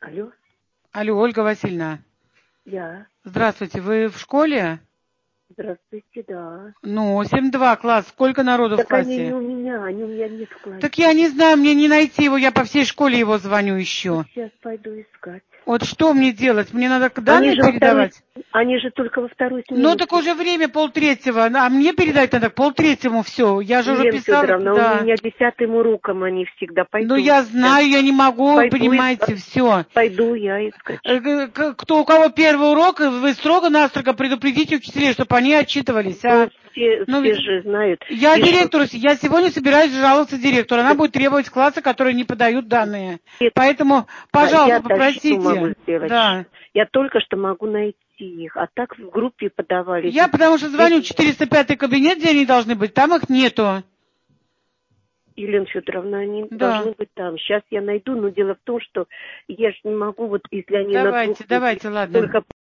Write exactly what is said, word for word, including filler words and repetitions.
Алло, Алло, Ольга Васильевна. я. Здравствуйте, вы в школе? Здравствуйте, да. Ну, семь два класс. Сколько народу в Так они не классе? у меня, они у меня нет в классе. Так я не знаю, мне не найти его, я по всей школе его звоню, Ну, ищу. сейчас пойду искать. Вот что мне делать? Мне надо Они данные же во вторую, передавать? они же только во вторую Ну, смену. так уже время полтретьего, а мне передать надо к полтретьему все. Я же уже Елена писала, Федоровна, у да. меня десятым уроком они всегда. Ну, Пойду я сейчас. знаю, я не могу, Пойду, и- понимаете, все. пойду я искать. Кто у кого первый урок, вы строго-настрого предупредите учителей, чтобы они отчитывались, Ну, а? все, Ну, все ведь же знают. я И что? директору, я сегодня собираюсь жаловаться директору. Она будет требовать класса, которые не подают данные. Поэтому, А пожалуйста, я-то что могу попросите. сделать? Да. Я только что могу найти их. А так в группе подавали. Я потому что звоню в четыреста пятый кабинет, где они должны быть, там их нету. Елена Федоровна, они Да. должны быть там. Сейчас я найду, но дело в том, что я же не могу, вот если они на Давайте, двух, давайте, ладно. только